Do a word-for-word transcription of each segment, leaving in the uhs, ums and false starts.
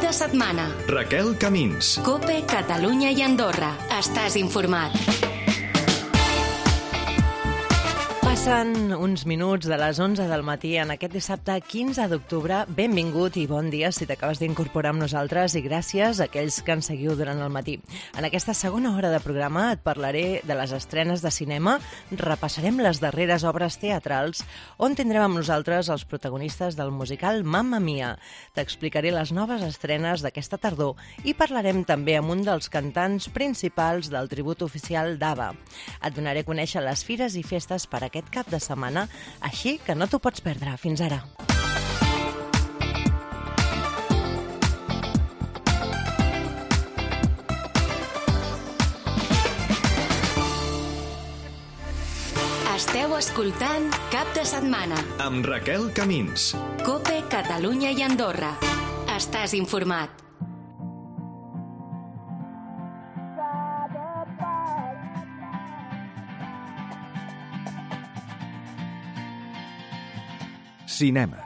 de setmana. Raquel Camins. COPE, Catalunya i Andorra. Estàs informat. Passen uns minuts de les onze del matí en aquest dissabte quinze d'octubre. Benvingut i bon dia si t'acabes d'incorporar amb nosaltres i gràcies a aquells que ens seguiu durant el matí. En aquesta segona hora de programa et parlaré de les estrenes de cinema, repassarem les darreres obres teatrals, on tindrem amb nosaltres els protagonistes del musical Mamma Mia. T'explicaré les noves estrenes d'aquesta tardor i parlarem també amb un dels cantants principals del tribut oficial d'ABBA. Et donaré a conèixer les fires i festes per aquest cap de setmana, així que no t'ho pots perdre. Fins ara. Esteu escoltant Cap de Setmana amb Raquel Camins. COPE, Catalunya i Andorra. Estàs informat. Cinema.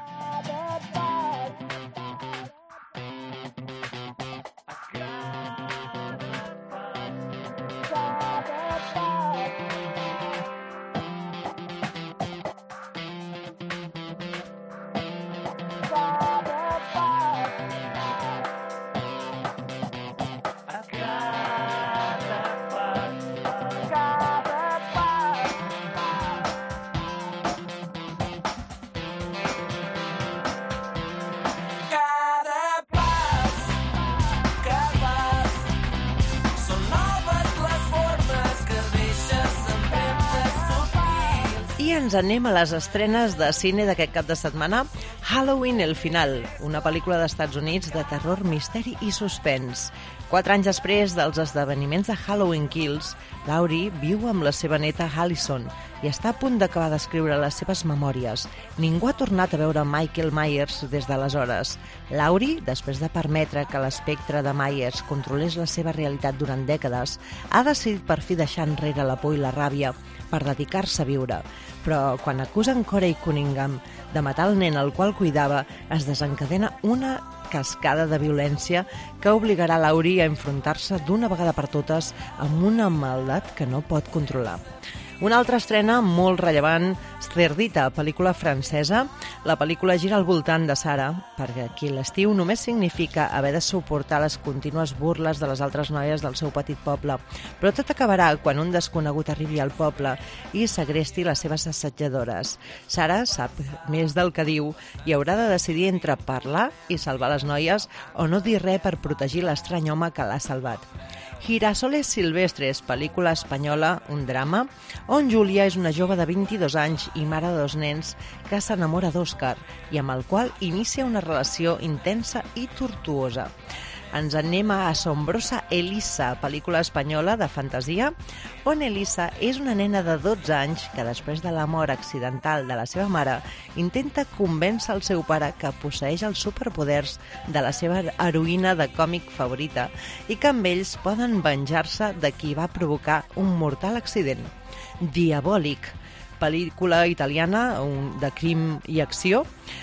Ens anem a les estrenes de cine d'aquest cap de setmana. Halloween el final, una pel·lícula dels Estats Units de terror, misteri i suspens. Quatre anys després dels esdeveniments de Halloween Kills, Laurie viu amb la seva neta Allison i està a punt d'acabar d'escriure les seves memòries. Ningú ha tornat a veure Michael Myers des d'aleshores. Laurie, després de permetre que l'espectre de Myers controlés la seva realitat durant dècades, ha decidit per fi deixar enrere la por i la ràbia per dedicar-se a viure. Però quan acusen Corey Cunningham de matar el nen al qual cuidava, es desencadena una cascada de violència que obligarà Laurie a enfrontar-se d'una vegada per totes amb una maldat que no pot controlar. Una altra estrena molt rellevant, Cerdita, pel·lícula francesa. La pel·lícula gira al voltant de Sara, perquè aquí l'estiu només significa haver de suportar les contínues burles de les altres noies del seu petit poble. Però tot acabarà quan un desconegut arribi al poble i segresti les seves assetjadores. Sara sap més del que diu i haurà de decidir entre parlar i salvar les noies o no dir res per protegir l'estrany home que l'ha salvat. Girasoles silvestres, pel·lícula espanyola, un drama, on Júlia és una jove de vint-i-dos anys i mare de dos nens que s'enamora d'Òscar i amb el qual inicia una relació intensa i tortuosa. Ens anem a Asombrosa Elisa, pel·lícula espanyola de fantasia, on Elisa és una nena de dotze anys que després de la mort accidental de la seva mare intenta convèncer el seu pare que posseeix els superpoders de la seva heroïna de còmic favorita i que amb ells poden venjar-se de qui va provocar un mortal accident. Diabòlic, pel·lícula italiana de crim i acció,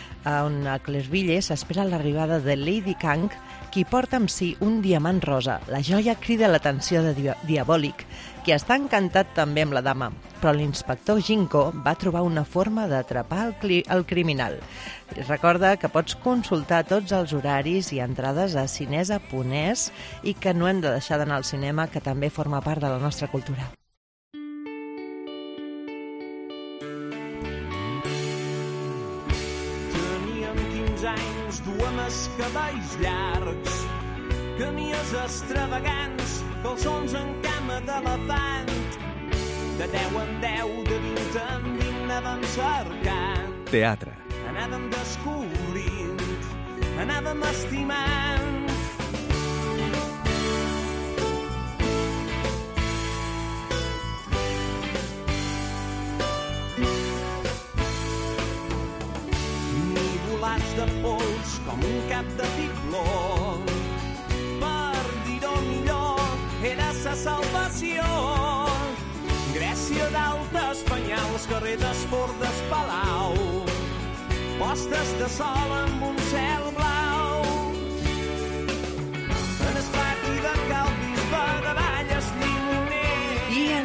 on a Clerville s'espera l'arribada de Lady Kang, qui porta amb si un diamant rosa. La joia crida l'atenció de Diabòlic, qui està encantat també amb la dama, però l'inspector Ginko va trobar una forma d'atrapar el, cli- el criminal. Recorda que pots consultar tots els horaris i entrades a cinesa punt es i que no hem de deixar d'anar al cinema, que també forma part de la nostra cultura. Anys, duem els cabells llargs, camies extravagants, calçons en cama d'elefant. De deu en deu, de vint en vint, anàvem cercant. Teatre. Anàvem descobrint, anàvem estimant. De pols com un cap de fibló. Per dir-ho millor, era sa salvació. Grècia d'alta, Espanyol, carrer d'Esport d'Espalau. Postes de sol amb un cel blau.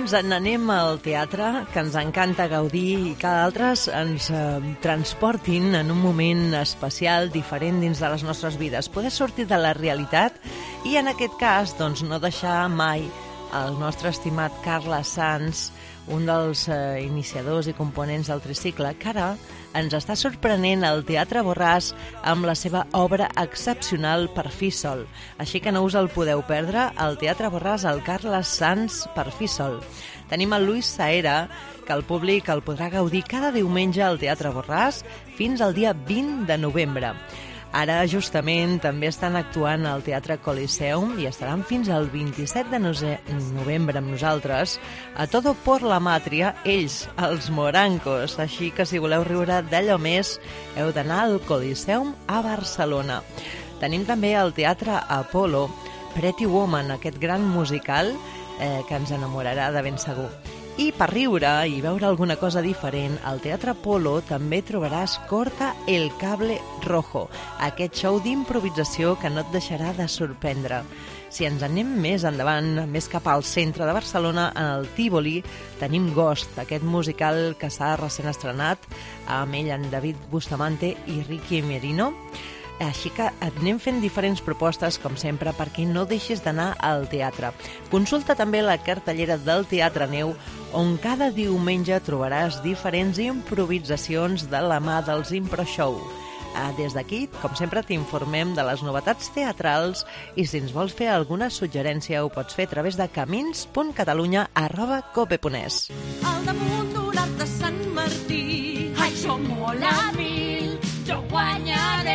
Doncs n'anem al teatre, que ens encanta gaudir i que d'altres ens eh, transportin en un moment especial, diferent dins de les nostres vides. Poder sortir de la realitat i, en aquest cas, doncs, no deixar mai el nostre estimat Carles Sans, un dels eh, iniciadors i components del tricicle, que ara ens està sorprenent al Teatre Borràs amb la seva obra excepcional Per fi sol. Així que no us el podeu perdre, al Teatre Borràs, el Carles Sans Per fi sol. Tenim el Luis Saera, que el públic el podrà gaudir cada diumenge al Teatre Borràs fins al dia vint de novembre. Ara, justament, també estan actuant al Teatre Coliseum i estaran fins al vint-i-set de novembre amb nosaltres a Todo por la Matria, ells, els Morancos. Així que si voleu riure d'allò més, heu d'anar al Coliseum a Barcelona. Tenim també al Teatre Apolo Pretty Woman, aquest gran musical eh, que ens enamorarà de ben segur. I per riure i veure alguna cosa diferent, al Teatre Apolo també trobaràs Corta el cable rojo, aquest show d'improvisació que no et deixarà de sorprendre. Si ens anem més endavant, més cap al centre de Barcelona, en el Tívoli, tenim Ghost, aquest musical que s'ha recent estrenat amb ell, en David Bustamante i Ricky Merino. Així que et anem fent diferents propostes, com sempre, perquè no deixis d'anar al teatre. Consulta també la cartellera del Teatre Neu, on cada diumenge trobaràs diferents improvisacions de la mà dels Impro Show. Des d'aquí, com sempre, t'informem de les novetats teatrals i si ens vols fer alguna suggerència ho pots fer a través de camins punt catalunya arroba cope punt es. Al damunt d'un arc de Sant Martí, ai, som molt a mil, jo guanyaré.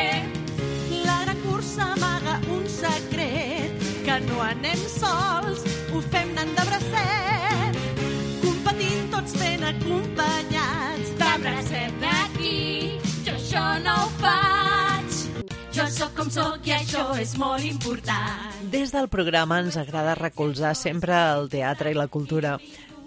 La gran cursa amaga un secret, que no anem sols, ho fem anant de bracet, competint tots ben acompanyats. De bracet d'aquí, jo això no ho faig. Jo sóc com sóc i això és molt important. Des del programa ens agrada recolzar sempre el teatre i la cultura,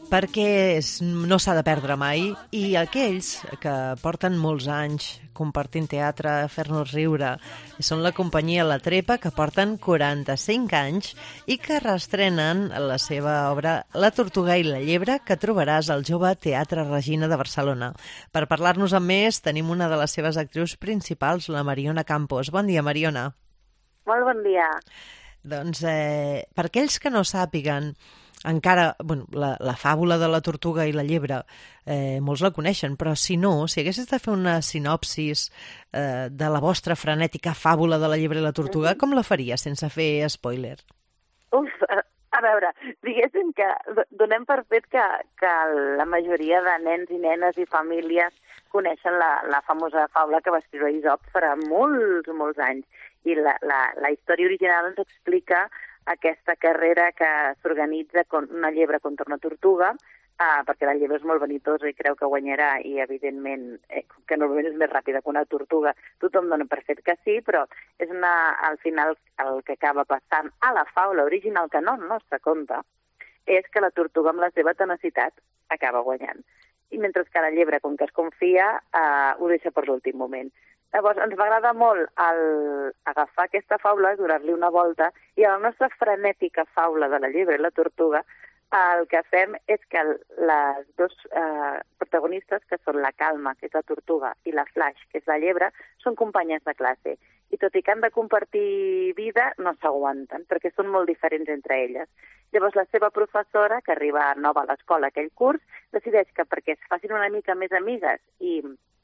perquè no s'ha de perdre mai, i aquells que porten molts anys compartint teatre, fer-nos riure, són la companyia La Trepa, que porten quaranta-cinc anys i que reestrenen la seva obra La Tortuga i la Llebre, que trobaràs al Jove Teatre Regina de Barcelona. Per parlar-nos amb més, tenim una de les seves actrius principals, la Mariona Campos. Bon dia, Mariona. Molt bon dia. Doncs, eh, per aquells que no sàpiguen, encara, bueno, la, la fàbula de la tortuga i la llebre, eh, molts la coneixen, però si no, si haguessis de fer una sinopsis eh, de la vostra frenètica fàbula de la llebre i la tortuga, com la faries sense fer spoiler? Uf, a, a veure, diguéssim que donem per fet que, que la majoria de nens i nenes i famílies coneixen la, la famosa fàbula que va escriure Aesop farà molts, molts anys. I la, la, la història original ens explica aquesta carrera que s'organitza con una llebre contra una tortuga, eh, perquè la llebre és molt vanitosa i creu que guanyarà i, evidentment, eh, que normalment és més ràpida que una tortuga. Tothom dona per fet que sí, però és una, al final el que acaba passant a la faula original, que no el nostre conte, és que la tortuga amb la seva tenacitat acaba guanyant. I mentre que la llebre, com que es confia, eh, ho deixa per l'últim moment. Llavors, ens va agradar molt el agafar aquesta faula, donar-li una volta, i a la nostra frenètica faula de la llebre i la tortuga, el que fem és que les dos eh, protagonistes, que són la Calma, que és la tortuga, i la Flash, que és la llebre, són companyes de classe. I tot i que han de compartir vida, no s'aguanten, perquè són molt diferents entre elles. Llavors, la seva professora, que arriba nova a l'escola aquell curs, decideix que perquè es facin una mica més amigues i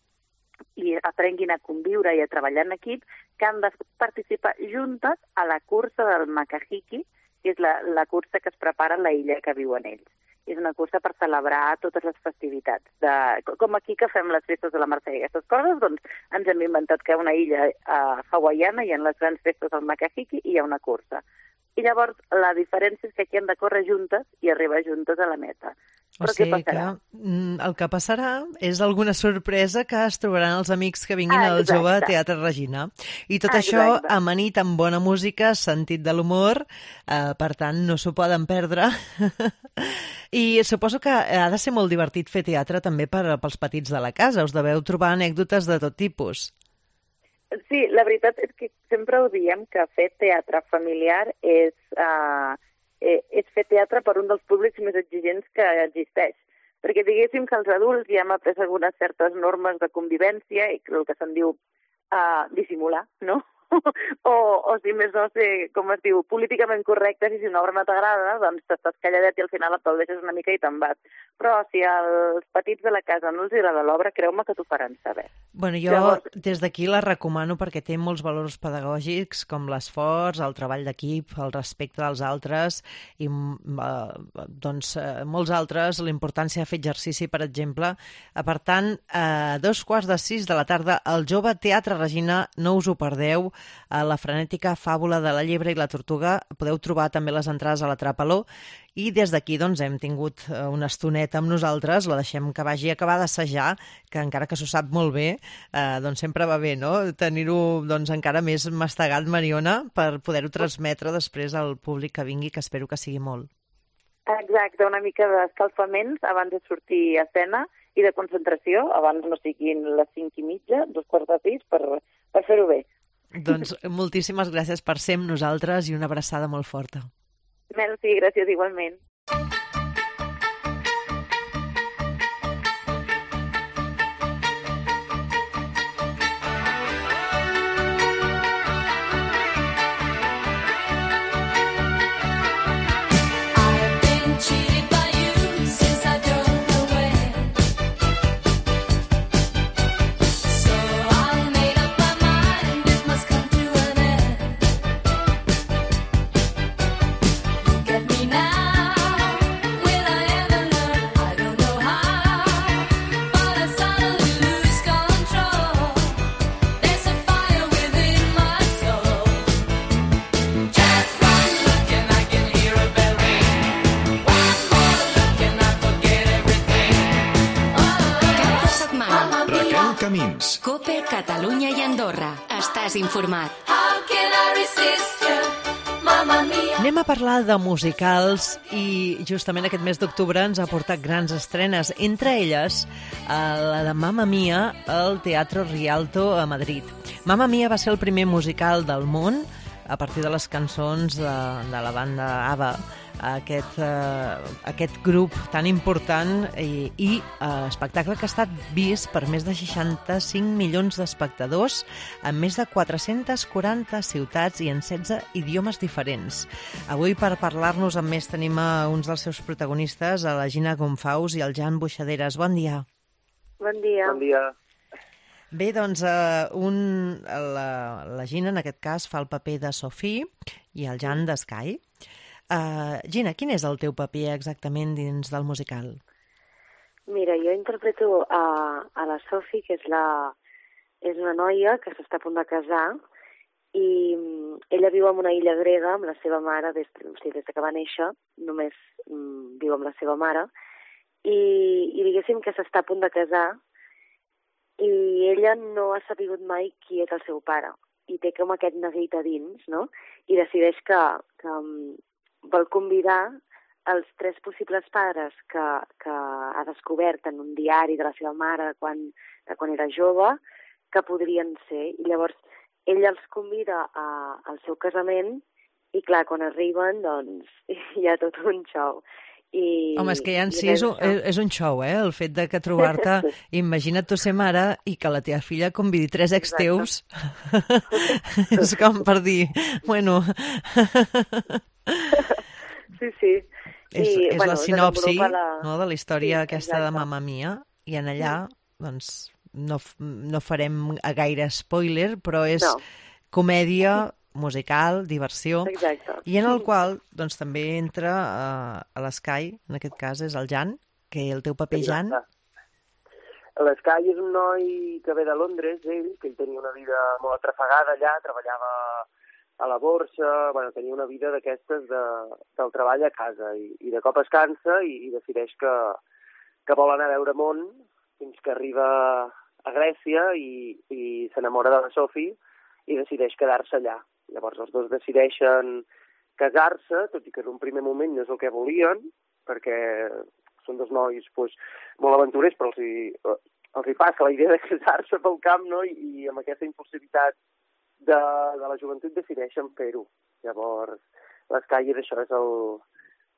i aprenguin a conviure i a treballar en equip, que han de participar juntes a la cursa del Makahiki, que és la, la cursa que es prepara a la illa que viuen ells. És una cursa per celebrar totes les festivitats. De, com aquí que fem les festes de la Mercè i aquestes coses, doncs ens hem inventat que hi ha una illa uh, hawaiana i en les grans festes del Makahiki hi ha una cursa. I llavors la diferència és que aquí han de córrer juntes i arribar juntes a la meta. O Però sigui què passarà? que el que passarà és alguna sorpresa que es trobaran els amics que vinguin ah, al Jove Teatre Regina. I tot ah, això amanit amb bona música, sentit de l'humor, eh, per tant no s'ho poden perdre. I suposo que ha de ser molt divertit fer teatre també per, pels petits de la casa. Us deveu trobar anècdotes de tot tipus. Sí, la veritat és que sempre ho diem, que fer teatre familiar és, uh, eh, és fer teatre per un dels públics més exigents que existeix. Perquè diguéssim que els adults ja hem après algunes certes normes de convivència i el que se'n diu uh, dissimular, no? o, o si més no sé, com es diu, políticament correctes, i si una obra no t'agrada, doncs t'estàs calladet i al final aplaudeixes una mica i te'n vas. Però si als petits de la casa no els agrada l'obra, creu-me que t'ho faran saber. Bueno, jo Llavors... des d'aquí la recomano perquè té molts valors pedagògics, com l'esforç, el treball d'equip, el respecte dels altres, i eh, doncs eh, molts altres, la importància de fer exercici, per exemple. Per tant, a dos quarts de sis de la tarda, el Jove Teatre Regina, no us ho perdeu, a la frenètica fàbula de la llebre i la tortuga. Podeu trobar també les entrades a l'Atrapaló, i des d'aquí doncs, hem tingut una estoneta amb nosaltres, la deixem que vagi a acabar d'assajar, que encara que s'ho sap molt bé, eh, doncs sempre va bé, no?, tenir-ho doncs, encara més mastegat, Mariona, per poder-ho transmetre després al públic que vingui, que espero que sigui molt. Exacte, una mica d'escalfaments abans de sortir a escena i de concentració, abans no siguin les cinc i mitja, dos quarts de sis, per, per fer-ho bé. Doncs moltíssimes gràcies per ser amb nosaltres i una abraçada molt forta. Merci, gràcies igualment. Camins. COPE, Catalunya i Andorra. Estàs informat. Anem a parlar de musicals i justament aquest mes d'octubre ens ha portat grans estrenes, entre elles la de Mamma Mia al Teatro Rialto a Madrid. Mamma Mia va ser el primer musical del món a partir de les cançons de, de la banda ABBA, aquest, eh, aquest grup tan important i, i eh, espectacle que ha estat vist per més de seixanta-cinc milions d'espectadors en més de quatre-centes quaranta ciutats i en setze idiomes diferents. Avui, per parlar-nos amb més, tenim a uns dels seus protagonistes, a la Gina Gonfaus i el Jan Buixaderes. Bon dia. Bon dia. Bon dia. Bé, doncs uh, un, la, la Gina, en aquest cas, fa el paper de Sophie i el Jan de Sky. Uh, Gina, quin és el teu paper exactament dins del musical? Mira, jo interpreto a, a la Sophie, que és, la, és una noia que s'està a punt de casar, i um, ella viu en una illa grega amb la seva mare, des, o sigui, des que va néixer, només um, viu amb la seva mare, i, i diguéssim que s'està a punt de casar, i ella no ha sabut mai qui és el seu pare, i té com aquest neguit a dins, no? I decideix que, que um, vol convidar els tres possibles pares que, que ha descobert en un diari de la seva mare quan, de quan era jove, que podrien ser. I llavors ella els convida a, al seu casament i, clar, quan arriben, doncs, hi ha tot un show. I, Home, és que ja en si és un, és un show, eh? El fet de que trobar-te, imagina't tu ser mare i que la teva filla convidi tres ex teus. És com per dir, bueno... Sí, sí. És, I, és bueno, la sinopsi la... no, de la història sí, aquesta exacte. de Mamma Mia, i en allà doncs, no, no farem gaire spoiler, però és no. comèdia, musical, diversió, exacte. I en el qual doncs, també entra uh, a l'Sky, en aquest cas és el Jan, que el teu paper, Jan... L'Sky és un noi que ve de Londres, ell, que ell tenia una vida molt atrafegada allà, treballava a la borsa, bueno, tenia una vida d'aquestes de, del treball a casa, i, i de cop es cansa i, i decideix que, que vol anar a veure món fins que arriba a Grècia i, i s'enamora de la Sophie i decideix quedar-se allà. Llavors els dos decideixen casar-se, tot i que en un primer moment no és el que volien, perquè són dos nois pues, molt aventurers, però els hi, els hi passa la idea de casar-se pel camp, no? I, i amb aquesta impulsivitat de, de la joventut decideixen fer-ho. Llavors, l'Sky és això, és el,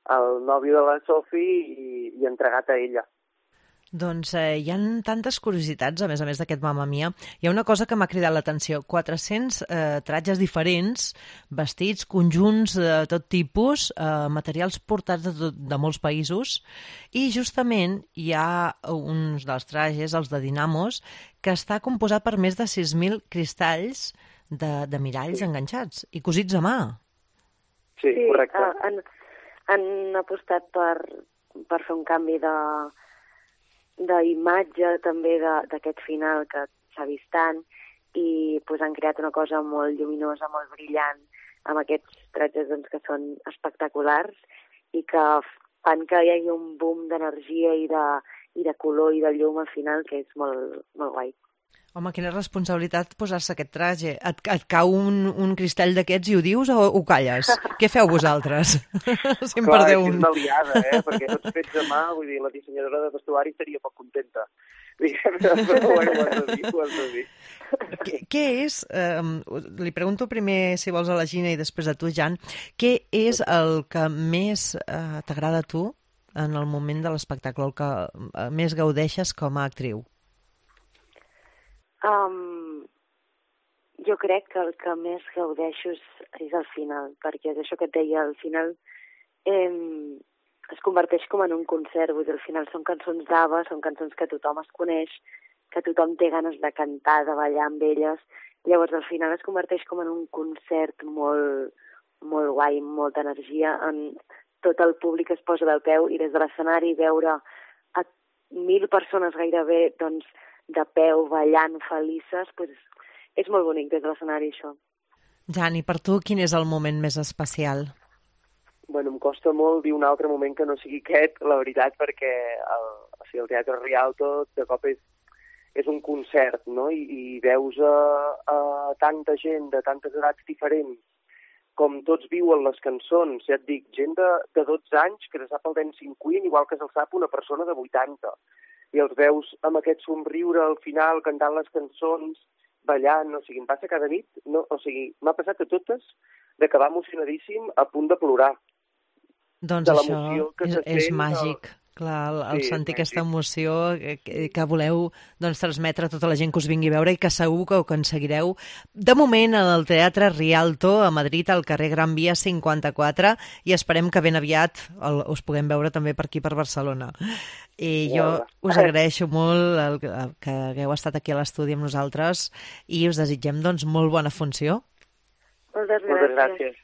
el nòvio de la Sophie i, i entregat a ella. Doncs eh, hi ha tantes curiositats, a més a més d'aquest Mamma Mia. Hi ha una cosa que m'ha cridat l'atenció. quatre-cents eh, tratges diferents, vestits, conjunts de tot tipus, eh, materials portats de, tot, de molts països, i justament hi ha uns dels trajes, els de Dinamos, que està composat per més de sis mil cristalls de, de miralls sí. enganxats i cosits a mà. Sí, sí correcte. Uh, han, han apostat per, per fer un canvi de d'imatge també d'aquest final que s'ha vist tant i pues, han creat una cosa molt lluminosa, molt brillant, amb aquests tratges doncs, que són espectaculars i que fan que hi hagi un boom d'energia i, de, i de color i de llum al final que és molt, molt guai. Home, quina responsabilitat posar-se aquest traje. Et, et cau un, un cristall d'aquests i ho dius o ho calles? Què feu vosaltres? Si em Clar, perdeu és un... una liada, eh? Perquè tots fets a mà, vull dir, la dissenyadora de vestuari estaria poc contenta. Però bueno, ho has de dir, ho has de dir. Què, què és, eh, li pregunto primer si vols a la Gina i després a tu, Jan, què és el que més eh, t'agrada a tu en el moment de l'espectacle, el que més gaudeixes com a actriu? Um, jo crec que el que més gaudeixo és, és el final, perquè és això que et deia, al final eh, es converteix com en un concert, vull dir, al final són cançons d'Ava, són cançons que tothom es coneix, que tothom té ganes de cantar, de ballar amb elles, llavors al final es converteix com en un concert molt, molt guai, amb molta energia, en tot el públic es posa del peu i des de l'escenari veure a mil persones gairebé, doncs, de peu, ballant, felices, pues, és molt bonic des de l'escenari, això. Jan, i per tu quin és el moment més especial? Bueno, em costa molt dir un altre moment que no sigui aquest, la veritat, perquè el, o sigui, el Teatre Rialto de cop és, és un concert, no? I, i veus a, a tanta gent de tantes edats diferents, com tots viuen les cançons, ja et dic, gent de, de dotze anys que se sap el Dancing Queen igual que se'l sap una persona de vuitanta. I els veus amb aquest somriure al final, cantant les cançons, ballant, o sigui, em passa cada nit, no, o sigui, m'ha passat a totes d'acabar emocionadíssim a punt de plorar. Doncs de això que és, és màgic, el... clar, el, el sí, sentir aquesta emoció que, que voleu doncs, transmetre a tota la gent que us vingui a veure i que segur que ho aconseguireu. De moment, al Teatre Rialto, a Madrid, al carrer Gran Via cinquanta-quatre, i esperem que ben aviat el, us puguem veure també per aquí, per Barcelona. I jo us agraeixo molt el, el, que hagueu estat aquí a l'estudi amb nosaltres i us desitgem doncs, molt bona funció. Moltes gràcies. Moltes gràcies.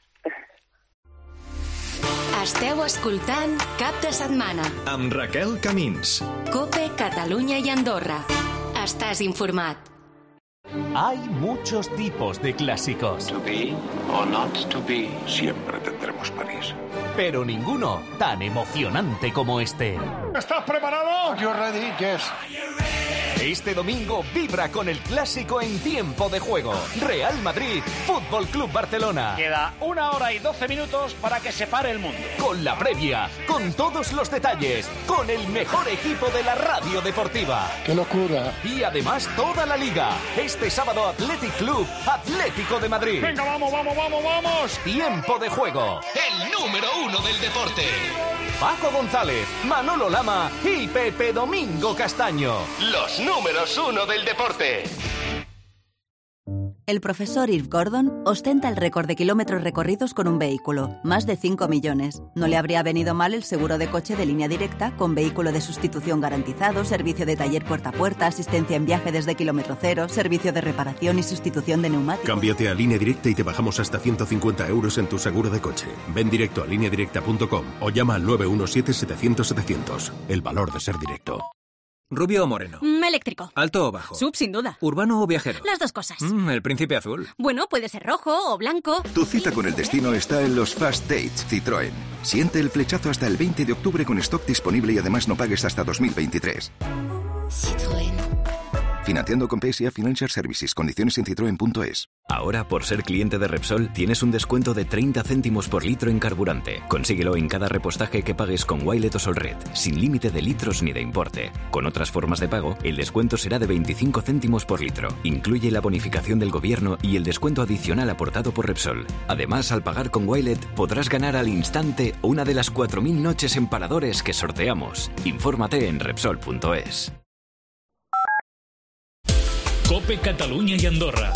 Esteu escoltant Cap de Setmana amb Raquel Camins. COPE, Catalunya i Andorra. Estàs informat. Hay muchos tipos de clásicos. To be or not to be, siempre tendremos París. Pero ninguno tan emocionante como este. ¿Estás preparado? You're ready, yes. Este domingo vibra con el clásico en tiempo de juego. Real Madrid, Fútbol Club Barcelona. Queda una hora y doce minutos para que se pare el mundo. Con la previa, con todos los detalles, con el mejor equipo de la radio deportiva. ¡Qué locura! Y además toda la liga. Este sábado Athletic Club, Atlético de Madrid. ¡Venga, vamos, vamos, vamos, vamos! Tiempo de juego. El número uno del deporte. Paco González, Manolo Lama y Pepe Domingo Castaño. Los números uno del deporte. El profesor Irv Gordon ostenta el récord de kilómetros recorridos con un vehículo, más de cinco millones. No le habría venido mal el seguro de coche de Línea Directa, con vehículo de sustitución garantizado, servicio de taller puerta a puerta, asistencia en viaje desde kilómetro cero, servicio de reparación y sustitución de neumáticos. Cámbiate a Línea Directa y te bajamos hasta ciento cincuenta euros en tu seguro de coche. Ven directo a línea directa punto com o llama al nueve uno siete setecientos setecientos. El valor de ser directo. ¿Rubio o moreno? Mm, eléctrico. ¿Alto o bajo? Sub, sin duda. ¿Urbano o viajero? Las dos cosas. Mm, ¿El príncipe azul? Bueno, puede ser rojo o blanco. Tu cita con el destino está en los Fast Dates Citroën. Siente el flechazo hasta el veinte de octubre con stock disponible y además no pagues hasta dos mil veintitrés. Citroën. Financiando con P S A Financial Services. Condiciones en citroen punto es. Ahora, por ser cliente de Repsol, tienes un descuento de treinta céntimos por litro en carburante. Consíguelo en cada repostaje que pagues con Wilet o Solred, sin límite de litros ni de importe. Con otras formas de pago, el descuento será de veinticinco céntimos por litro. Incluye la bonificación del gobierno y el descuento adicional aportado por Repsol. Además, al pagar con Wilet, podrás ganar al instante una de las cuatro mil noches en paradores que sorteamos. Infórmate en Repsol punto es. COPE Catalunya i Andorra.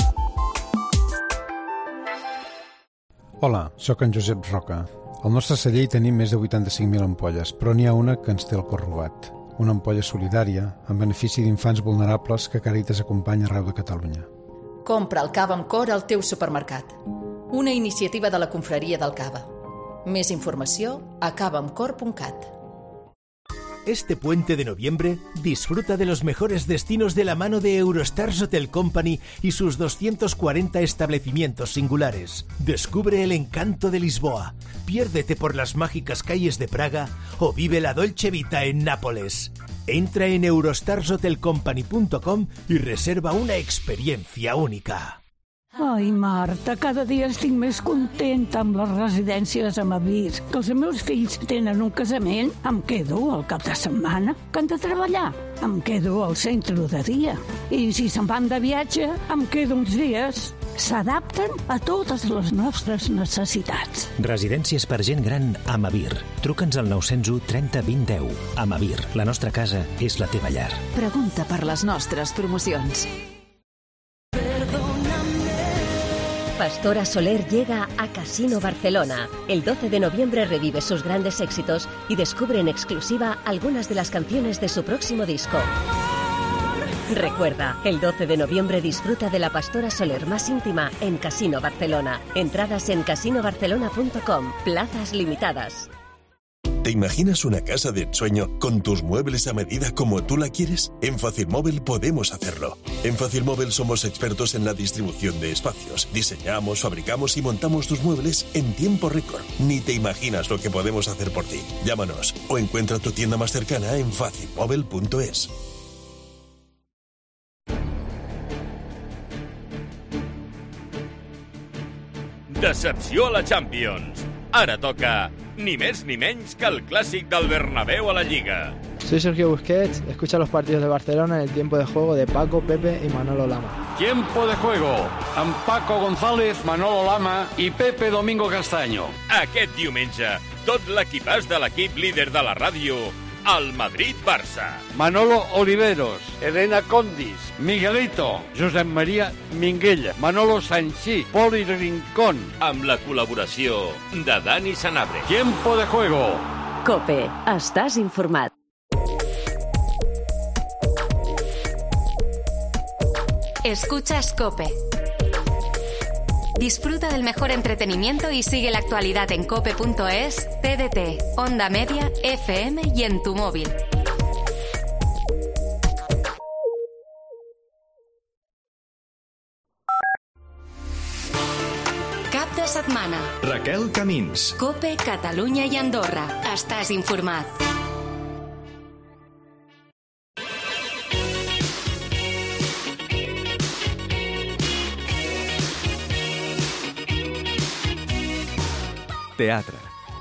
Hola, sóc en Josep Roca. Al nostre celler hi tenim més de vuitanta-cinc mil ampolles, però n'hi ha una que ens té el cor robat. Una ampolla solidària en benefici d'infants vulnerables que Càritas acompanya arreu de Catalunya. Compra el cava amb cor al teu supermercat. Una iniciativa de la Confraria del Cava. Més informació a cava amb cor punt cat. Este puente de noviembre, disfruta de los mejores destinos de la mano de Eurostars Hotel Company y sus doscientos cuarenta establecimientos singulares. Descubre el encanto de Lisboa, piérdete por las mágicas calles de Praga o vive la Dolce Vita en Nápoles. Entra en eurostars hotel company punto com y reserva una experiencia única. Ai, Marta, cada dia estic més contenta amb les residències amb avís. Que els meus fills tenen un casament, em quedo al cap de setmana. Que han de treballar, em quedo al centre de dia. I si se'n van de viatge, em quedo uns dies. S'adapten a totes les nostres necessitats. Residències per gent gran Amavir. Truca'ns al nou zero u trenta vint deu. Amavir, la nostra casa és la teva llar. Pregunta per les nostres promocions. Pastora Soler llega a Casino Barcelona. El doce de noviembre revive sus grandes éxitos y descubre en exclusiva algunas de las canciones de su próximo disco. Recuerda, el doce de noviembre disfruta de la Pastora Soler más íntima en Casino Barcelona. Entradas en casino barcelona punto com. Plazas limitadas. ¿Te imaginas una casa de ensueño con tus muebles a medida como tú la quieres? En Facilmóvil podemos hacerlo. En Facilmóvil somos expertos en la distribución de espacios. Diseñamos, fabricamos y montamos tus muebles en tiempo récord. Ni te imaginas lo que podemos hacer por ti. Llámanos o encuentra tu tienda más cercana en facilmóvil punto es. Decepció a la Champions. Ara toca ni més ni menys que el clàssic del Bernabéu a la Lliga. Soy Sergio Busquets, escucha los partidos de Barcelona en el tiempo de juego de Paco, Pepe y Manolo Lama. Tiempo de juego amb Paco González, Manolo Lama i Pepe Domingo Castaño. Aquest diumenge, tot l'equipàs de l'equip líder de la ràdio, el Madrid-Barça. Manolo Oliveros, Elena Condis, Miguelito, Josep María Minguella, Manolo Sanchí, Poli Rincón. Amb la col·laboració de Dani Sanabria. Tiempo de juego. COPE. Estàs informat. Escuchas COPE. Disfruta del mejor entretenimiento y sigue la actualidad en cope punto es, T D T, Onda Media, F M y en tu móvil. Cap de setmana. Raquel Camins. COPE Catalunya i Andorra. Estàs informat. Teatre.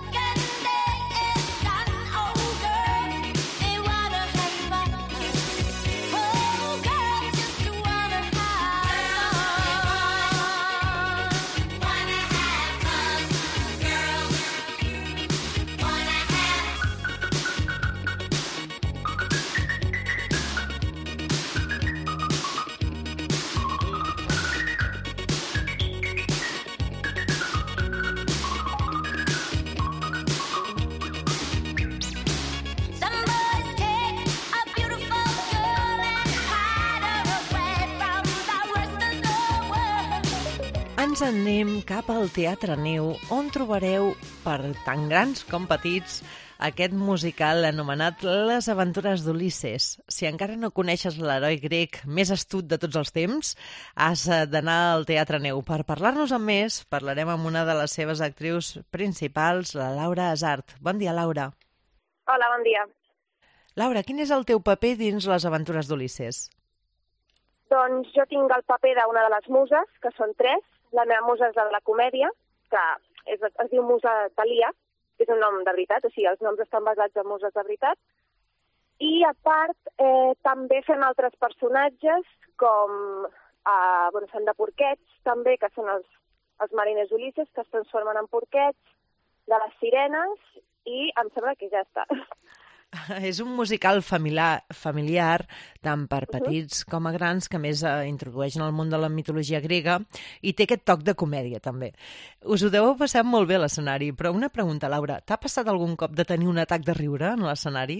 Ens en anem cap al Teatre Neu, on trobareu, per tan grans com petits, aquest musical anomenat Les aventures d'Ulisses. Si encara no coneixes l'heroi grec més astut de tots els temps, has d'anar al Teatre Neu. Per parlar-nos amb més, parlarem amb una de les seves actrius principals, la Laura Azart. Bon dia, Laura. Hola, bon dia. Laura, quin és el teu paper dins Les aventures d'Ulisses? Doncs jo tinc el paper d'una de les muses, que són tres. La meva musa és la de la comèdia, que és, es diu Musa Thalia, que és un nom de veritat, o sigui, els noms estan basats en muses de veritat. I, a part, eh, també fem altres personatges, com eh, bueno, són de porquets, també, que són els, els mariners Ulisses, que es transformen en porquets, de les sirenes, i em sembla que ja està. És un musical familiar, familiar tant per petits uh-huh. com a grans, que més eh, introdueix en el món de la mitologia grega i té aquest toc de comèdia, també. Us ho deu passar molt bé a l'escenari, però una pregunta, Laura, t'ha passat algun cop de tenir un atac de riure en l'escenari?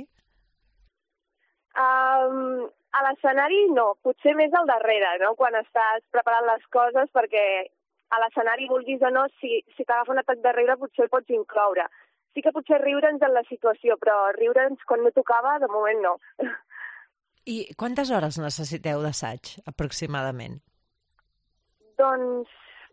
Um, a l'escenari no, potser més al darrere, no? Quan estàs preparant les coses, perquè a l'escenari, vulguis o no, si, si t'agafa un atac de riure potser el pots incloure. Sí que potser riure'ns en la situació, però riure'ns quan no tocava, de moment no. I quantes hores necessiteu d'assaig, aproximadament? Doncs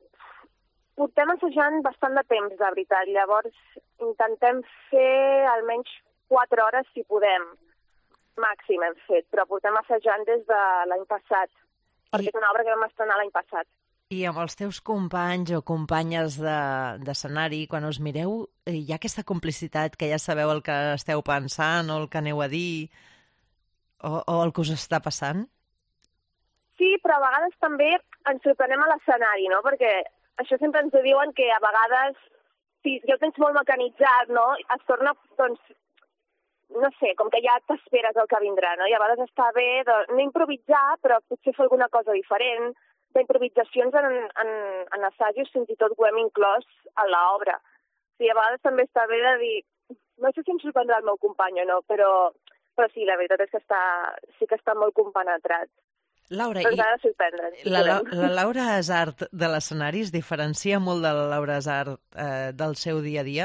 portem assajant bastant de temps, de veritat. Llavors intentem fer almenys quatre hores, si podem. Màxim hem fet, però portem assajant des de l'any passat, perquè I... és una obra que vam estrenar l'any passat. I amb els teus companys o companyes d'escenari, quan us mireu, hi ha aquesta complicitat que ja sabeu el que esteu pensant o el que aneu a dir o, o el que us està passant? Sí, però a vegades també ens sorprenem a l'escenari, no? Perquè això sempre ens ho diuen, que a vegades, si ja ho tens molt mecanitzat, no? Es torna, doncs, no sé, com que ja t'esperes el que vindrà, no? I a vegades està bé, doncs, no improvisar, però potser fer alguna cosa diferent. D'improvisacions en, en, en assajos fins i tot ho hem inclòs a l'obra. O sigui, a vegades també està bé de dir, no sé si em sorprendrà el meu company o no, però, però sí, la veritat és que està, sí que està molt compenetrat. Laura, però s'ha de sorprendre. Si la, la, la Laura Azart de l'escenari es diferencia molt de la Laura Azart eh, del seu dia a dia?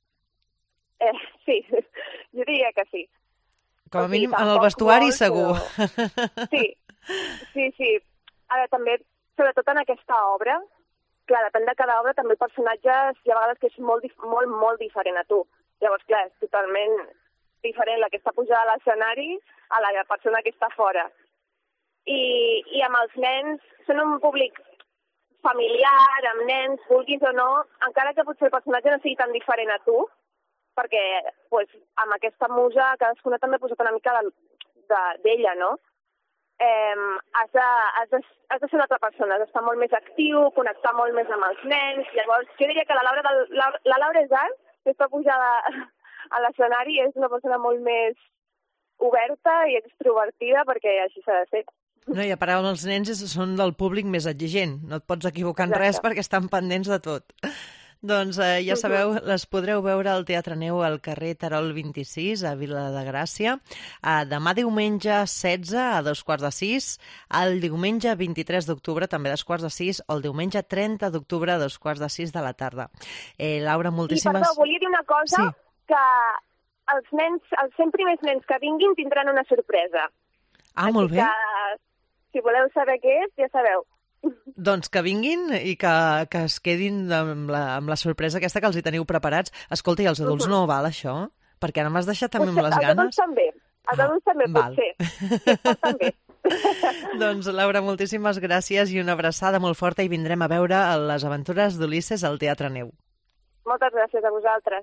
Eh, sí, jo diria que sí. Com a mínim, en el vestuari molt, segur. Però... Sí, sí, sí. Ara, també, sobretot en aquesta obra, clar, depèn de cada obra, també el personatge hi ha vegades que és molt, molt, molt diferent a tu. Llavors, clar, és totalment diferent la que està pujada a l'escenari a la persona que està fora. I, i amb els nens, són un públic familiar, amb nens, vulguis o no, encara que potser el personatge no sigui tan diferent a tu, perquè pues, amb aquesta musa cadascuna també ha posat una mica d'ella, no? Eh, has, de, has, de, has de ser una altra persona, has d'estar molt més actiu, connectar molt més amb els nens. Llavors, jo diria que la Laura, del, la, la Laura Azart, que està pujada a l'escenari, és una persona molt més oberta i extrovertida, perquè així s'ha de ser. No, i a part, els nens són del públic més exigent. No et pots equivocar en res perquè estan pendents de tot. Doncs eh, ja sabeu, les podreu veure al Teatre Neu al carrer Terol vint-i-sis, a Vila de Gràcia, eh, demà diumenge setze a dos quarts de sis, el diumenge vint-i-tres d'octubre també a dos quarts de sis, o el diumenge trenta d'octubre a dos quarts de sis de la tarda. Eh, Laura, moltíssimes... I perdó, volia dir una cosa, sí. Que els nens, els cent primers nens que vinguin tindran una sorpresa. Ah, Així molt bé. Que, si voleu saber què és, ja sabeu. Doncs que vinguin i que, que es quedin amb la, amb la sorpresa aquesta que els hi teniu preparats. Escolta, i els adults uh -huh. no val això? Perquè ara m'has deixat també amb les ganes. Els adults també. Els adults ah, també, val. potser. Sí, també. Doncs, Laura, moltíssimes gràcies i una abraçada molt forta i vindrem a veure les aventures d'Ulisses al Teatre Neu. Moltes gràcies a vosaltres.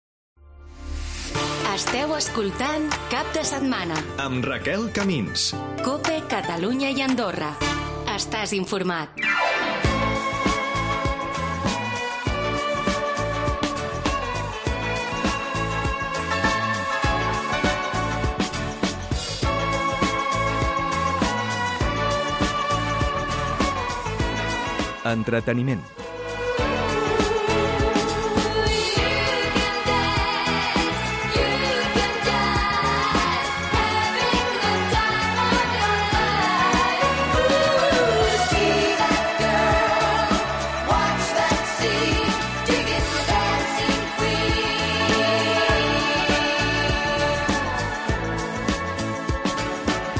Esteu escoltant Cap de Setmana amb Raquel Camins. Cope, Catalunya i Andorra. Estàs informat. Entreteniment.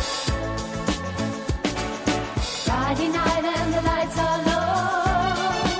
Friday night and the lights are low.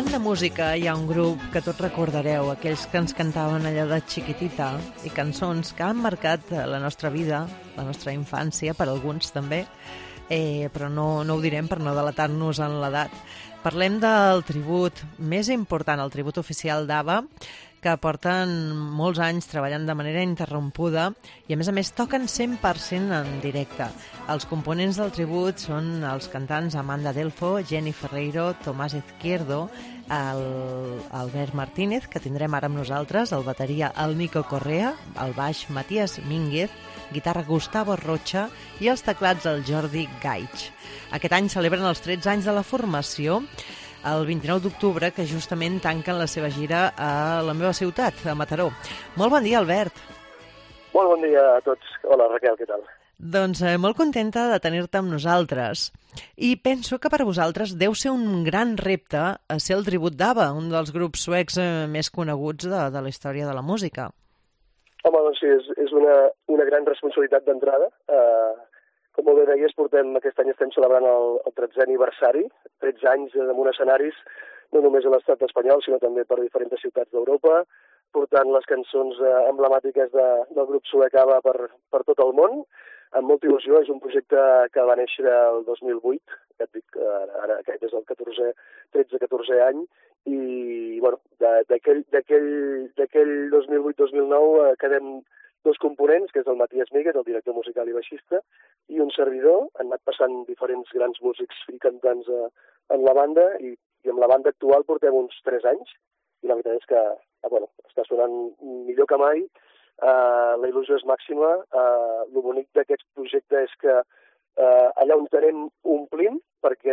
parlant de música, hi ha un grup que tots recordareu, aquells que ens cantaven allò de Chiquitita, i cançons que han marcat la nostra vida, la nostra infància, per alguns també, eh, però no, no ho direm per no delatar-nos en l'edat. Parlem del tribut més important, el tribut oficial d'ABBA, que porten molts anys treballant de manera interrompuda i, a més a més, toquen cent per cent en directe. Els components del tribut són els cantants Amanda Delfo, Jenny Ferreiro, Tomás Izquierdo, el Albert Martínez, que tindrem ara amb nosaltres, el bateria el Nico Correa, el baix Matías Mínguez, guitarra Gustavo Rocha i els teclats el Jordi Gaig. Aquest any celebren els tretze anys de la formació, el vint-i-nou d'octubre, que justament tanquen la seva gira a la meva ciutat, a Mataró. Molt bon dia, Albert. Molt bon dia a tots. Hola, Raquel, què tal? Doncs eh, molt contenta de tenir-te amb nosaltres. I penso que per a vosaltres deu ser un gran repte a ser el tribut d'ABBA, un dels grups suecs eh, més coneguts de, de la història de la música. Home, doncs sí, és, és una, una gran responsabilitat d'entrada. Uh, com molt bé deies, portem, aquest any estem celebrant el, el tretzè aniversari, tretze anys damunt escenaris, no només a l'estat espanyol, sinó també per diferents ciutats d'Europa, portant les cançons eh, emblemàtiques de, del grup suec ABBA per, per tot el món, amb molta il·lusió. És un projecte que va néixer el dos mil vuit, ja et dic, ara aquest és el catorzè, tretze catorzè any, i bueno, d'aquell dos mil vuit dos mil nou eh, quedem dos components, que és el Matías Mínguez, el director musical i baixista, i un servidor. Han anat passant diferents grans músics i cantants eh, en la banda, i, i amb la banda actual portem uns tres anys, i la veritat és que eh, bueno, està sonant millor que mai. Eh, la il·lusió és màxima. Eh, el bonic d'aquest projecte és que eh, allà on anem omplim, perquè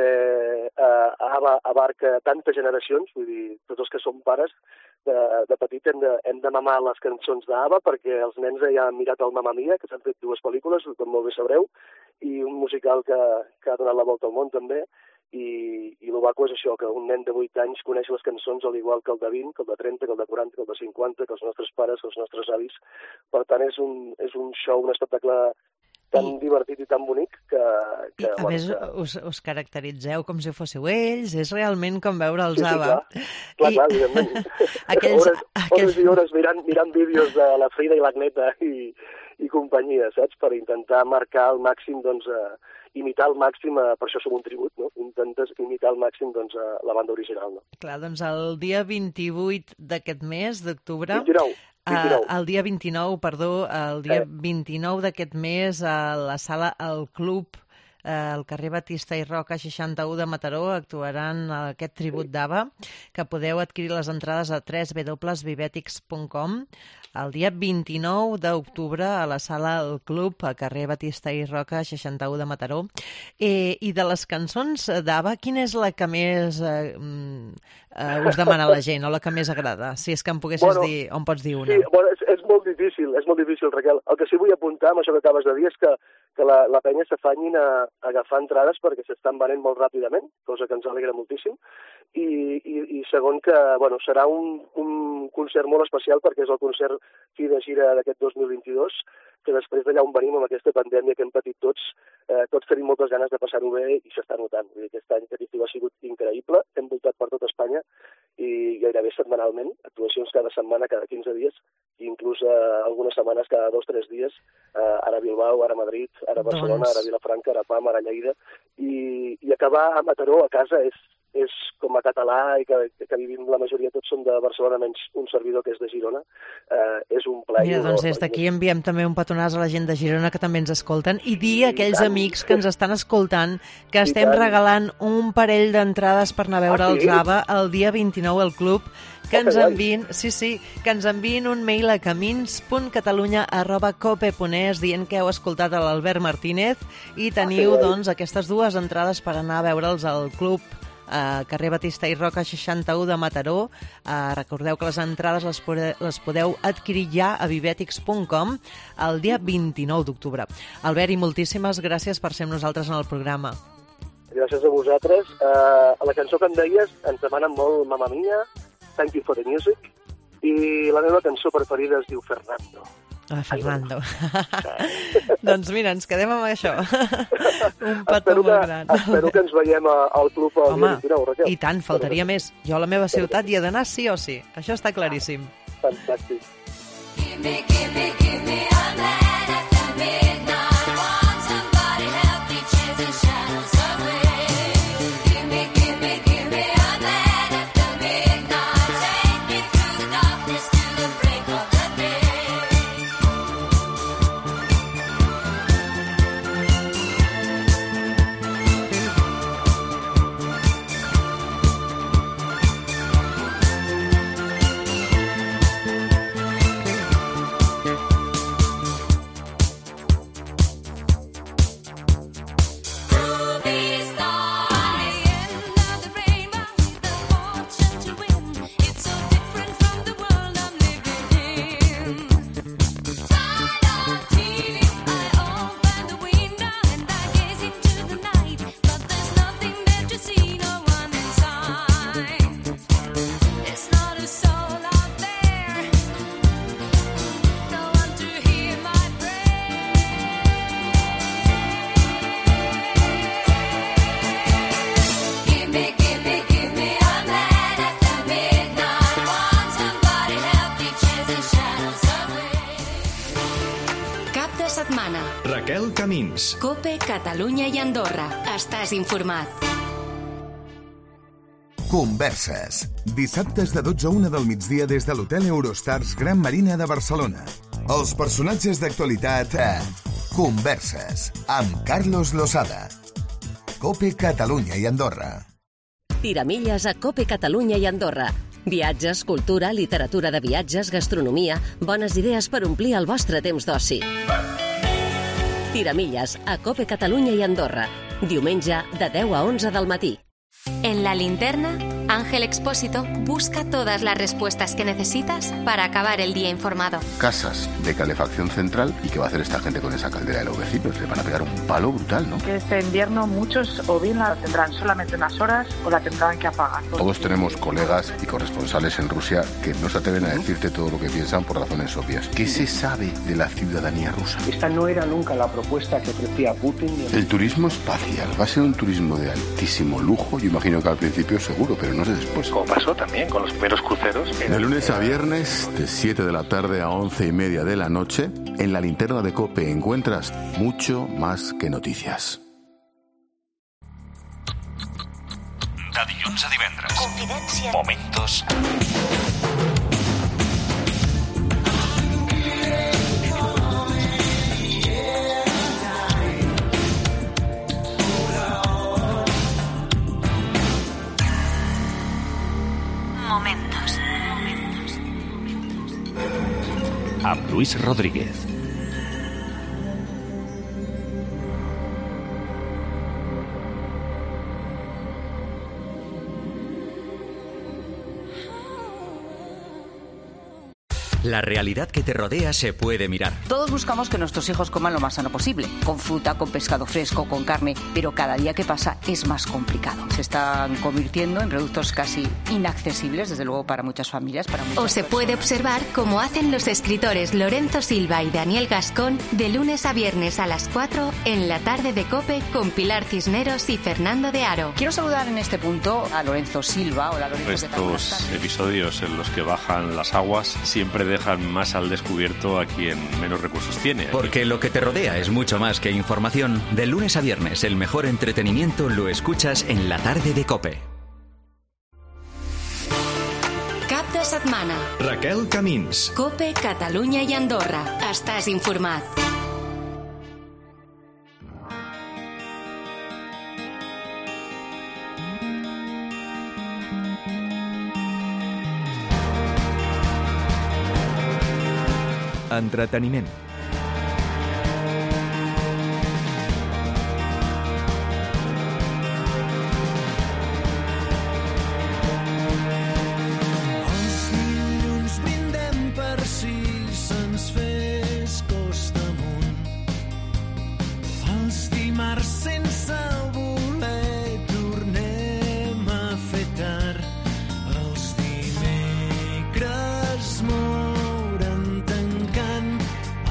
eh, ABBA abarca tantes generacions, vull dir, tots els que som pares, de, de petit hem de, hem de mamar les cançons d'ABBA, perquè els nens ja han mirat el Mamma Mia, que s'han fet dues pel·lícules, com molt bé sabreu, i un musical que, que ha donat la volta al món també, i, i el maco és això, que un nen de vuit anys coneix les cançons al igual que el de vint, que el de trenta, que el de quaranta, que el de cinquanta, que els nostres pares, que els nostres avis. Per tant, és un, és un show, un espectacle tan I... divertit i tan bonic que... que I, a bueno, més, que... us, us caracteritzeu com si fóssiu ells, és realment com veure els sí, sí, ABBA. Clar, clar, I... clar evidentment. Aquells, hores, aquells... hores i hores mirant, mirant vídeos de la Frida i l'Agneta i, i companyia, saps? Per intentar marcar al màxim, doncs, eh, imitar al màxim, eh, per això som un tribut, no? Intentes imitar al màxim, doncs, eh, la banda original, no? Clar, doncs el dia vint-i-vuit d'aquest mes, d'octubre... vint-i-nou. Uh, el dia vint-i-nou, perdó, el dia vint-i-nou d'aquest mes a la sala El Club, uh, al carrer Batista i Roca seixanta-u de Mataró, actuaran aquest tribut d'ABBA, que podeu adquirir les entrades a w w w punt vivetics punt com el dia vint-i-nou d'octubre a la sala El Club, a carrer Batista i Roca seixanta-u de Mataró. Eh, I de les cançons d'ABBA, quina és la que més eh, eh, us demana la gent, o la que més agrada? Si és que em poguessis bueno, dir, on pots dir una. Sí, bueno, és, és molt difícil, és molt difícil, Raquel. El que sí vull apuntar amb això que acabes de dir és que, que la, la penya s'afanyin a, a agafar entrades perquè s'estan venent molt ràpidament, cosa que ens alegra moltíssim, i, i, i segon que bueno, serà un, un concert molt especial perquè és el concert fi de gira d'aquest dos mil vint-i-dos, que després d'allà on venim amb aquesta pandèmia que hem patit tots, eh, tots tenim moltes ganes de passar-ho bé i s'està notant. Vull dir, aquest any aquest estiu ha sigut increïble, hem voltat per tot Espanya i gairebé setmanalment, actuacions cada setmana, cada quinze dies, i inclús eh, algunes setmanes cada dos o tres dies, eh, ara a Bilbao, ara a Madrid, ara a Barcelona, doncs... ara a Vilafranca, ara a Pam, ara a Lleida, i, i acabar a Mataró, a casa, és, és com a català i que, que vivim la majoria tots som de Barcelona, menys un servidor que és de Girona, eh, és un plaer. Mira, doncs des d'aquí enviem també un petonàs a la gent de Girona que també ens escolten i dir a aquells amics que ens estan escoltant que estem regalant un parell d'entrades per anar a veure ah, sí? els ABBA el dia vint-i-nou al club, que ens enviïn, sí, sí, que ens enviïn un mail a camins punt catalunya arroba cope punt es dient que heu escoltat a l'Albert Martínez i teniu, doncs, aquestes dues entrades per anar a veure'ls al club a carrer Batista i Roca seixanta-u de Mataró. Uh, recordeu que les entrades les, pode les podeu adquirir ja a vivetics punt com el dia vint-i-nou d'octubre. Albert, i moltíssimes gràcies per ser amb nosaltres en el programa. Gràcies a vosaltres. Uh, a la cançó que em deies ens demanen molt Mamma Mia, Thank You for the Music, i la meva cançó preferida es diu Fernando. Ah, Fernando. Doncs mira, ens quedem amb això. Un petó molt gran. Espero que ens veiem al club el dia vint-i-nou, Raquel. I tant, faltaria més. Jo a la meva ciutat hi he d'anar sí o sí. Això està claríssim. Fantàstic. Gimme, gimme, gimme a man after midnight. Want somebody help me chase the shadows away. Gimme, gimme, gimme a man after midnight. Take me through the darkness to the break of the day. Raquel Camins. Cope, Catalunya i Andorra. Estàs informat. Converses. Dissabtes de dotze a una del migdia des de l'Hotel Eurostars Gran Marina de Barcelona. Els personatges d'actualitat a Converses amb Carlos Losada. Cope, Catalunya i Andorra. Tiramilles a Cope, Catalunya i Andorra. Viatges, cultura, literatura de viatges, gastronomia, bones idees per omplir el vostre temps d'oci. Tiramilles a Cope, Catalunya i Andorra. Diumenge de deu a onze del matí. En La Linterna, Ángel Expósito busca todas las respuestas que necesitas para acabar el día informado. Casas de calefacción central. ¿Y qué va a hacer esta gente con esa caldera de los vecinos? Le van a pegar un palo brutal, ¿no? Que este invierno muchos o bien la tendrán solamente unas horas o la tendrán que apagar. Todos tenemos colegas y corresponsales en Rusia que no se atreven a decirte todo lo que piensan por razones obvias. ¿Qué se sabe de la ciudadanía rusa? Esta no era nunca la propuesta que ofrecía Putin. El turismo espacial va a ser un turismo de altísimo lujo. Yo imagino que al principio seguro, pero no sé después. Como pasó también con los primeros cruceros. De lunes a viernes, de siete de la tarde a once y media de la noche, en La Linterna de Cope encuentras mucho más que noticias. De dilluns a divendres. Confidència. Momentos. Momentos. Amb Luis Rodríguez. La realidad que te rodea se puede mirar. Todos buscamos que nuestros hijos coman lo más sano posible, con fruta, con pescado fresco, con carne, pero cada día que pasa es más complicado. Se están convirtiendo en productos casi inaccesibles, desde luego para muchas familias. Para muchas o se personas. puede observar cómo hacen los escritores Lorenzo Silva y Daniel Gascón de lunes a viernes a las cuatro en la tarde de COPE con Pilar Cisneros y Fernando de Aro. Quiero saludar en este punto a Lorenzo Silva. Hola, Lorenzo. Estos episodios en los que bajan las aguas siempre dejan más al descubierto a quien menos recursos tiene. Porque lo que te rodea es mucho más que información. De lunes a viernes, el mejor entretenimiento lo escuchas en la tarde de COPE. Cap de setmana. Raquel Camins. COPE, Catalunya i Andorra. Estàs informat. Entreteniment. Els dilluns brindem per si se'ns fes costa amunt. Els dimarts sense voler tornem a fer tard. Els dimecres moren tancant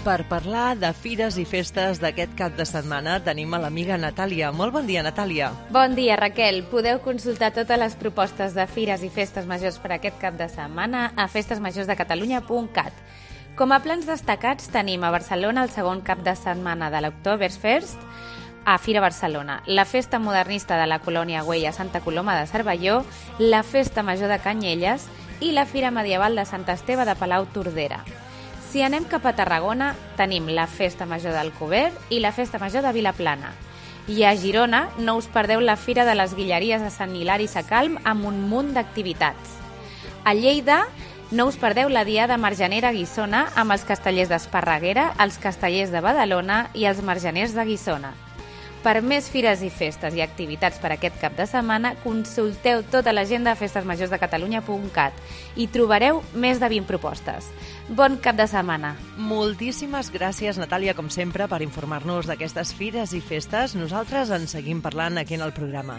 Per parlar de fires i festes d'aquest cap de setmana tenim a l'amiga Natàlia. Molt bon dia, Natàlia. Bon dia, Raquel. Podeu consultar totes les propostes de fires i festes majors per aquest cap de setmana a festes majors de catalunya punt cat. Com a plans destacats tenim a Barcelona el segon cap de setmana de l'Oktoberfest a Fira Barcelona, la Festa Modernista de la Colònia Güell a Santa Coloma de Cervelló, la Festa Major de Canyelles i la Fira Medieval de Sant Esteve de Palau-Tordera. Si anem cap a Tarragona, tenim la Festa Major d'Alcover i la Festa Major de Vilaplana. I a Girona no us perdeu la Fira de les Guilleries a Sant Hilari Sacalm amb un munt d'activitats. A Lleida no us perdeu la Diada Marjanera a Guissona amb els castellers d'Esparreguera, els castellers de Badalona i els marjaners de Guissona. Per més fires i festes i activitats per aquest cap de setmana, consulteu tota l'agenda a festes majors de catalunya punt cat i trobareu més de vint propostes. Bon cap de setmana. Moltíssimes gràcies, Natàlia, com sempre, per informar-nos d'aquestes fires i festes. Nosaltres en seguim parlant aquí en el programa.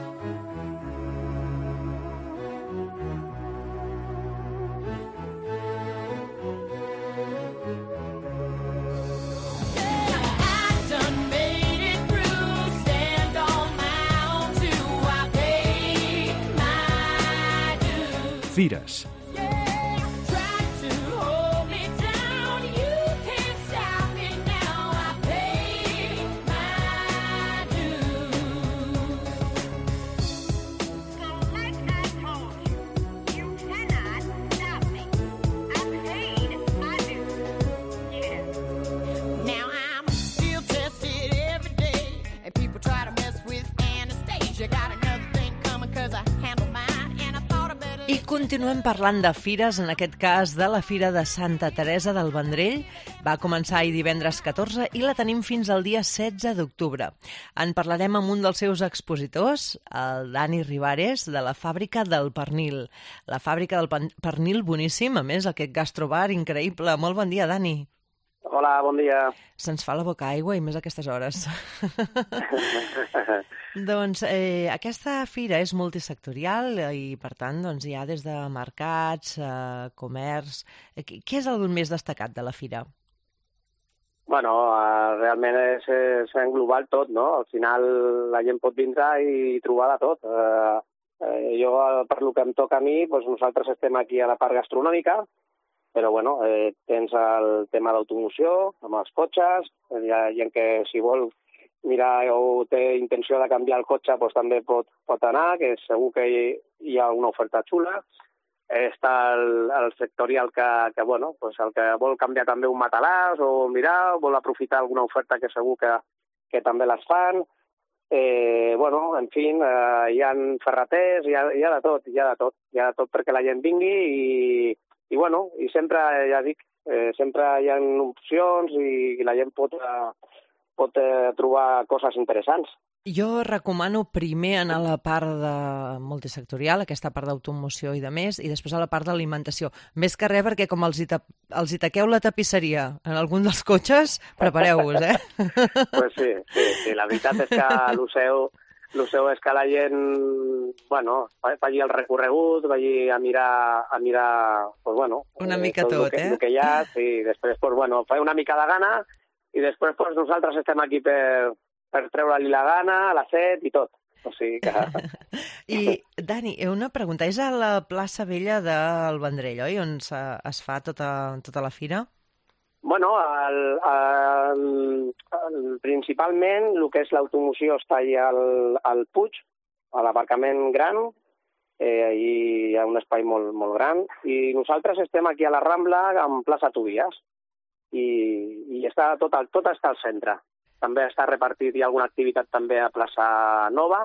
Fires. I continuem parlant de fires, en aquest cas de la Fira de Santa Teresa del Vendrell. Va començar ahir divendres catorze i la tenim fins al dia setze d'octubre. En parlarem amb un dels seus expositors, el Dani Ribares, de la Fàbrica del Pernil. La Fàbrica del Pernil, boníssim, a més, aquest gastrobar increïble. Molt bon dia, Dani. Hola, bon dia. Se'ns fa la boca aigua i més a aquestes hores. Doncs eh, aquesta fira és multisectorial i, per tant, doncs, hi ha des de mercats, eh, comerç... Eh, què és el més destacat de la fira? Bueno, uh, realment és, és englobar tot, no? Al final la gent pot vindre i trobar de tot. Uh, eh, jo, per lo que em toca a mi, doncs nosaltres estem aquí a la part gastronòmica, però bueno, eh, tens el tema d'automoció, amb els cotxes, hi ha gent que si vol mirar o té intenció de canviar el cotxe, doncs també pot, pot anar, que segur que hi, hi ha una oferta xula. Està el, el sectorial que, que, bueno, doncs el que vol canviar també un matalàs o mirar, vol aprofitar alguna oferta que segur que, que també les fan. Eh, bueno, en fi, eh, hi ha ferraters, hi ha, hi ha de tot, hi ha de tot, hi ha de tot perquè la gent vingui i, i bueno, i sempre, ja dic, eh, sempre hi ha opcions i, i la gent pot, eh, pot eh, trobar coses interessants. Jo recomano primer anar a la part de multisectorial, aquesta part d'automoció i de més, i després a la part d'alimentació. Més que res perquè com els hi, tap, els hi taqueu la tapisseria en algun dels cotxes, prepareu-vos, eh? Pues sí, sí, sí, la veritat és que el seu, el seu és que la gent, bueno, vagi al recorregut, vagi a mirar, a mirar, pues bueno... Una mica tot, tot que, eh? El que hi ha, i després, pues bueno, fa una mica de gana, i després pues, nosaltres estem aquí per, per treure-li la gana, la set i tot. O sigui que... I, Dani, una pregunta. És a la plaça Vella del Vendrell, oi? On es fa tota, tota la fira? Bueno, el, el, el, principalment el que és l'automoció està allà al, al Puig, a l'aparcament gran, eh, i hi ha un espai molt, molt gran, i nosaltres estem aquí a la Rambla, en plaça Tobias, i, i està tot, al, tot està al centre. També està repartit, hi ha alguna activitat també a plaça Nova,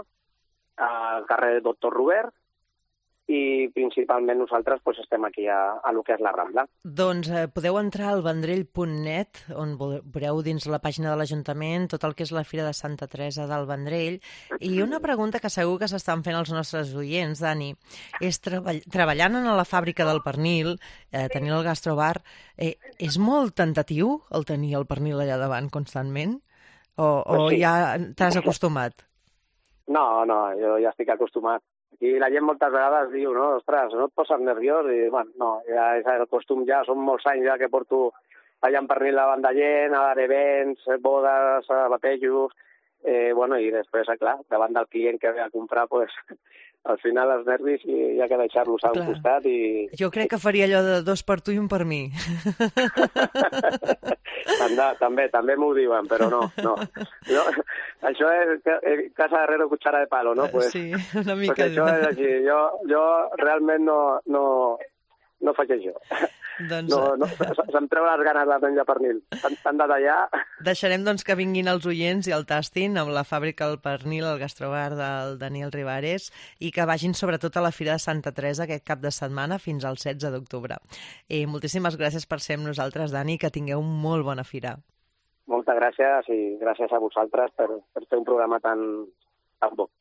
al carrer Doctor Robert, i principalment nosaltres pues, estem aquí a, a lo que és la Rambla. Doncs eh, podeu entrar al vendrell punt net, on veureu dins la pàgina de l'Ajuntament tot el que és la Fira de Santa Teresa del Vendrell. I una pregunta que segur que s'estan fent els nostres oients, Dani, és treball treballant en la fàbrica del pernil, eh, tenint el gastrobar, eh, és molt tentatiu el tenir el pernil allà davant constantment? O, o pues sí. Ja t'has acostumat? No, no, jo ja estic acostumat. I la gent moltes vegades diu, no, ostres, no et poses nerviós? I, bueno, no, ja és el costum, ja són molts anys ja que porto allà en Pernil davant de gent, a events, bodes, a batejos, eh, bueno, i després, clar, davant del client que ve a comprar, pues, al final els nervis i hi ha que deixar-los a un costat i... Jo crec que faria allò de dos per tu i un per mi. Anda, també, també m'ho diuen, però no, no. no això és casa darrere cuchara de palo, no? Pues, sí, una mica. Pues això és així. Jo, jo realment no, no, no faig això. Doncs... No, no, se'm treu les ganes de menjar pernil. Tant, tant de tallar... Deixarem doncs que vinguin els oients i el tastin amb la fàbrica del pernil, el gastrobar del Daniel Rivares, i que vagin sobretot a la Fira de Santa Teresa aquest cap de setmana fins al setze d'octubre. I moltíssimes gràcies per ser amb nosaltres, Dani, que tingueu molt bona fira. Moltes gràcies i gràcies a vosaltres per, per fer un programa tan, tan bo.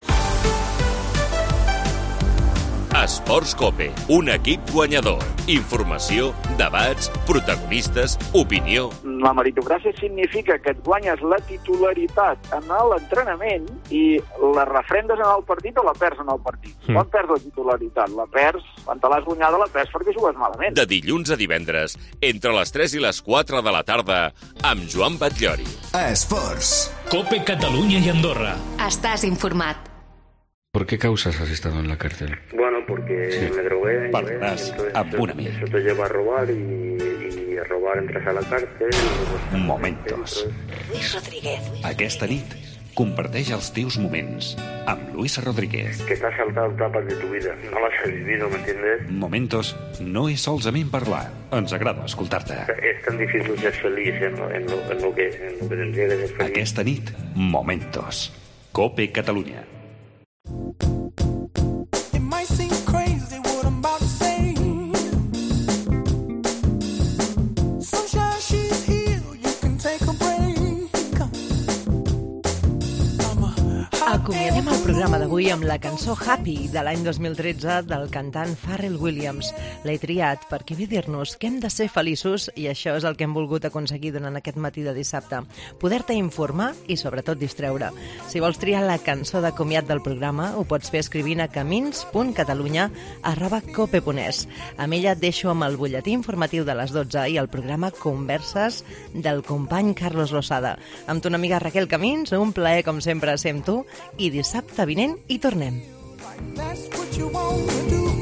Esports Cope, un equip guanyador. Informació, debats, protagonistes, opinió. La meritocràcia significa que et guanyes la titularitat en l'entrenament i la refrendes en el partit o la perds en el partit. Mm. Quan perds la titularitat? La perds, quan te l'has guanyada, la perds perquè jugues malament. De dilluns a divendres, entre les tres i les quatre de la tarda, amb Joan Batllori. Esports. Cope Catalunya y Andorra. Estás informat. ¿Por qué causas has estado en la cárcel? Bueno, porque Sí. me drogué. Parlaràs amb un amic. Eso te lleva a robar y, y a robar entras a la cárcel. Momentos. Luis Rodríguez. Aquesta nit, comparteix els teus moments amb Luis Rodríguez. Que te has saltado etapas de tu vida. No las has vivido, ¿me entiendes? Momentos no és solament parlar. Ens agrada escoltar-te. Es tan difícil ser feliz en lo, en lo, en lo que, en lo que tendría que ser feliz. Aquesta nit, Momentos. Cope Catalunya. It might seem crazy what I'm about to say. Sunshine, she's here, you can take a break. Acomiadem el programa d'avui amb la cançó Happy de l'any dos mil tretze del cantant Pharrell Williams. L'he triat perquè ve dir-nos que hem de ser feliços i això és el que hem volgut aconseguir durant aquest matí de dissabte. Poder-te informar i sobretot distreure. Si vols triar la cançó de comiat del programa ho pots fer escrivint a camins punt catalunya arroba cope punt es. Amb ella et deixo amb el butlletí informatiu de les dotze i el programa Converses del company Carlos Losada. Amb tu una amiga Raquel Camins, un plaer com sempre ser amb tu i dissabte vinent hi tornem. That's what you want to do.